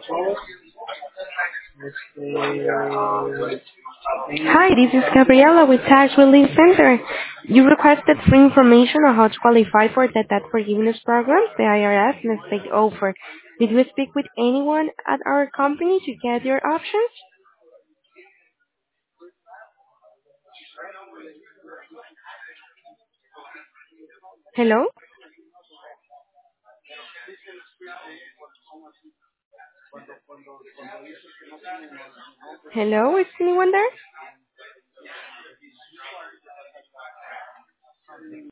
Hi, this is Gabriela with Tax Relief Center. You requested free information on how to qualify for the debt forgiveness program the IRS and the state offer. Did you speak with anyone at our company to get your options? Hello? Hello, is anyone there?